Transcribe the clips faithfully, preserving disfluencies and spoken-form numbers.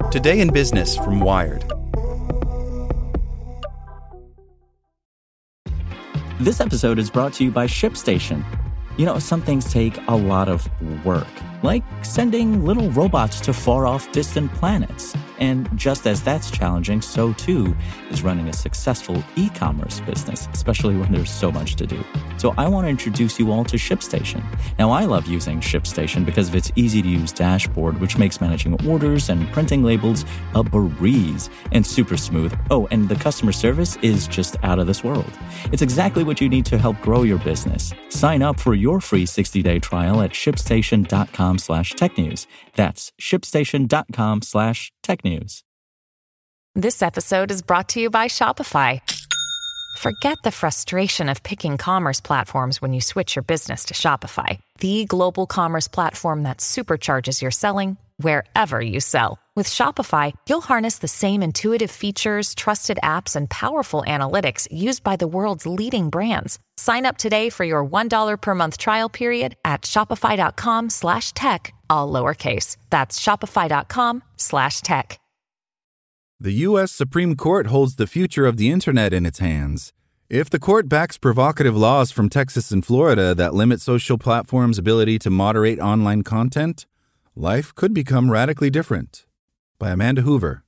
Today in Business from Wired. This episode is brought to you by ShipStation. You know, some things take a lot of work, like sending little robots to far-off distant planets. And just as that's challenging, so too is running a successful e-commerce business, especially when there's so much to do. So I want to introduce you all to ShipStation. Now, I love using ShipStation because of its easy-to-use dashboard, which makes managing orders and printing labels a breeze and super smooth. Oh, and the customer service is just out of this world. It's exactly what you need to help grow your business. Sign up for your free sixty-day trial at shipstation.com slash tech news. That's shipstation.com slash tech news. This episode is brought to you by Shopify. Forget the frustration of picking commerce platforms when you switch your business to Shopify, the global commerce platform that supercharges your selling wherever you sell. With Shopify, you'll harness the same intuitive features, trusted apps, and powerful analytics used by the world's leading brands. Sign up today for your one dollar per month trial period at shopify.com slash tech, all lowercase. That's shopify.com slash tech. The U S Supreme Court holds the future of the internet in its hands. If the court backs provocative laws from Texas and Florida that limit social platforms' ability to moderate online content, life could become radically different. By Amanda Hoover.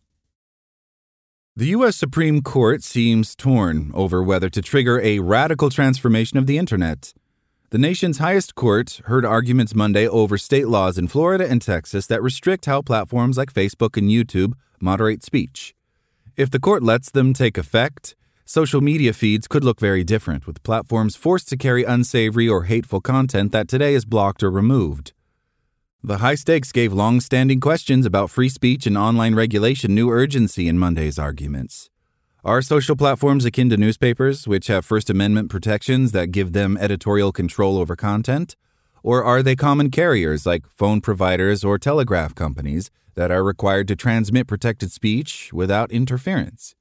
The U S Supreme Court seems torn over whether to trigger a radical transformation of the internet. The nation's highest court heard arguments Monday over state laws in Florida and Texas that restrict how platforms like Facebook and YouTube moderate speech. If the court lets them take effect, social media feeds could look very different, with platforms forced to carry unsavory or hateful content that today is blocked or removed. The high stakes gave long-standing questions about free speech and online regulation new urgency in Monday's arguments. Are social platforms akin to newspapers, which have First Amendment protections that give them editorial control over content? Or are they common carriers like phone providers or telegraph companies that are required to transmit protected speech without interference?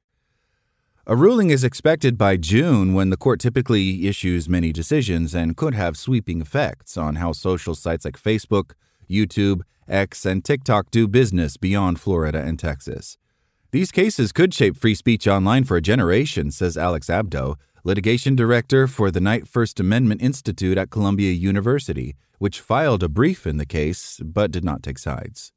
A ruling is expected by June, when the court typically issues many decisions and could have sweeping effects on how social sites like Facebook, YouTube, X, and TikTok do business beyond Florida and Texas. These cases could shape free speech online for a generation, says Alex Abdo, litigation director for the Knight First Amendment Institute at Columbia University, which filed a brief in the case but did not take sides.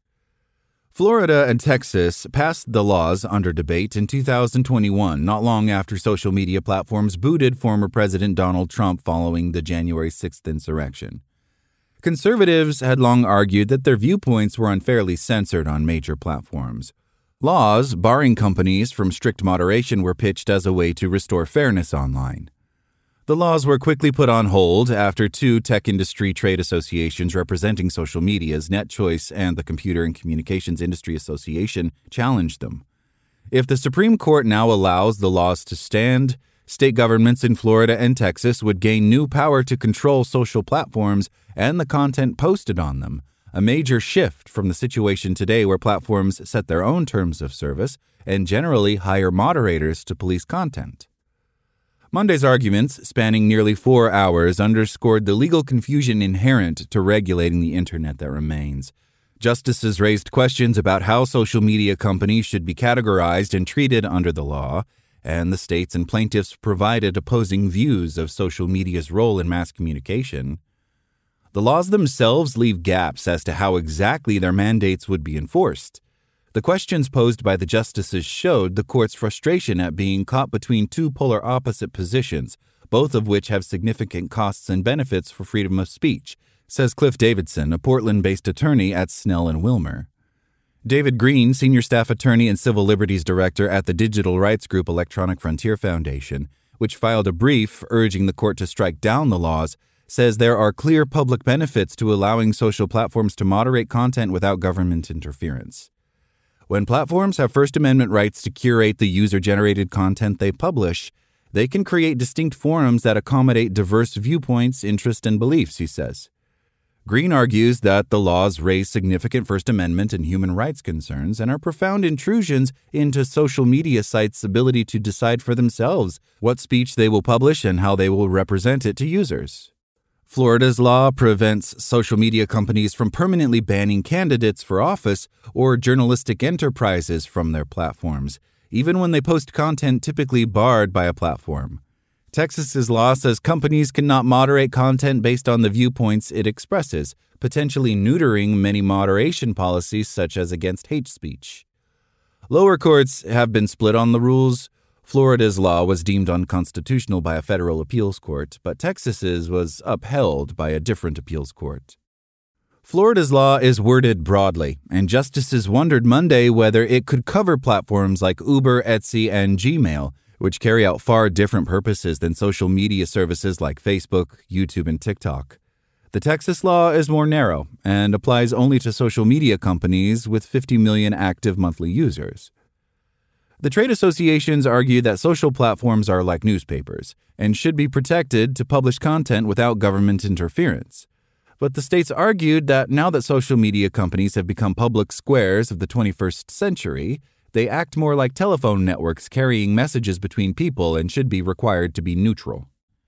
Florida and Texas passed the laws under debate in two thousand twenty-one, not long after social media platforms booted former President Donald Trump following the January sixth insurrection. Conservatives had long argued that their viewpoints were unfairly censored on major platforms. Laws barring companies from strict moderation were pitched as a way to restore fairness online. The laws were quickly put on hold after two tech industry trade associations representing social media's NetChoice and the Computer and Communications Industry Association challenged them. If the Supreme Court now allows the laws to stand, state governments in Florida and Texas would gain new power to control social platforms and the content posted on them, a major shift from the situation today where platforms set their own terms of service and generally hire moderators to police content. Monday's arguments, spanning nearly four hours, underscored the legal confusion inherent to regulating the internet that remains. Justices raised questions about how social media companies should be categorized and treated under the law, and the states and plaintiffs provided opposing views of social media's role in mass communication. The laws themselves leave gaps as to how exactly their mandates would be enforced. The questions posed by the justices showed the court's frustration at being caught between two polar opposite positions, both of which have significant costs and benefits for freedom of speech, says Cliff Davidson, a Portland-based attorney at Snell and Wilmer. David Green, senior staff attorney and civil liberties director at the digital rights group Electronic Frontier Foundation, which filed a brief urging the court to strike down the laws, says there are clear public benefits to allowing social platforms to moderate content without government interference. When platforms have First Amendment rights to curate the user-generated content they publish, they can create distinct forums that accommodate diverse viewpoints, interests, and beliefs, he says. Green argues that the laws raise significant First Amendment and human rights concerns and are profound intrusions into social media sites' ability to decide for themselves what speech they will publish and how they will represent it to users. Florida's law prevents social media companies from permanently banning candidates for office or journalistic enterprises from their platforms, even when they post content typically barred by a platform. Texas's law says companies cannot moderate content based on the viewpoints it expresses, potentially neutering many moderation policies such as against hate speech. Lower courts have been split on the rules. Florida's law was deemed unconstitutional by a federal appeals court, but Texas's was upheld by a different appeals court. Florida's law is worded broadly, and justices wondered Monday whether it could cover platforms like Uber, Etsy, and Gmail, which carry out far different purposes than social media services like Facebook, YouTube, and TikTok. The Texas law is more narrow and applies only to social media companies with fifty million active monthly users. The trade associations argue that social platforms are like newspapers and should be protected to publish content without government interference. But the states argued that now that social media companies have become public squares of the twenty-first century, they act more like telephone networks carrying messages between people and should be required to be neutral.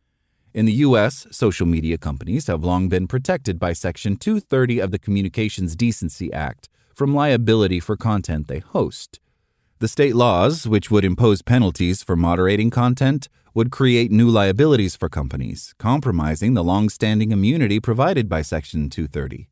In the U S, social media companies have long been protected by Section two thirty of the Communications Decency Act from liability for content they host. The state laws, which would impose penalties for moderating content, would create new liabilities for companies, compromising the long-standing immunity provided by Section two thirty.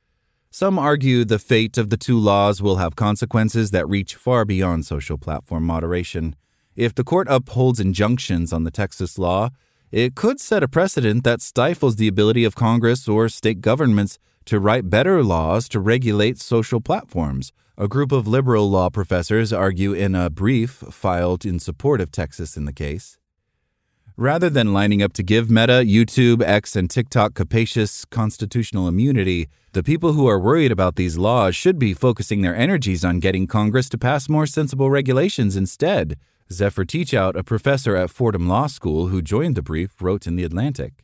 Some argue the fate of the two laws will have consequences that reach far beyond social platform moderation. If the court upholds injunctions on the Texas law, it could set a precedent that stifles the ability of Congress or state governments to write better laws to regulate social platforms, a group of liberal law professors argue in a brief filed in support of Texas in the case. Rather than lining up to give Meta, YouTube, X, and TikTok capacious constitutional immunity, the people who are worried about these laws should be focusing their energies on getting Congress to pass more sensible regulations instead, Zephyr Teachout, a professor at Fordham Law School who joined the brief, wrote in The Atlantic.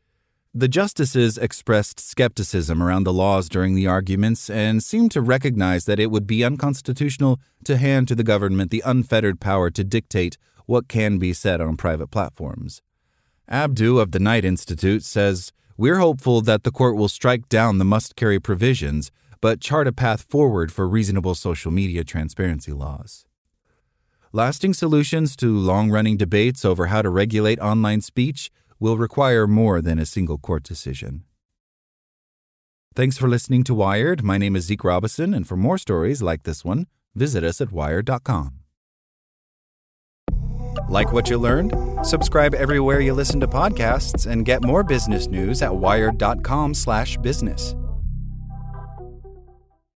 The justices expressed skepticism around the laws during the arguments and seemed to recognize that it would be unconstitutional to hand to the government the unfettered power to dictate what can be said on private platforms. Abdu of the Knight Institute says, "We're hopeful that the court will strike down the must-carry provisions, but chart a path forward for reasonable social media transparency laws." Lasting solutions to long-running debates over how to regulate online speech will require more than a single court decision. Thanks for listening to Wired. My name is Zeke Robison, and for more stories like this one, visit us at wired dot com. Like what you learned? Subscribe everywhere you listen to podcasts and get more business news at wired dot com slash business.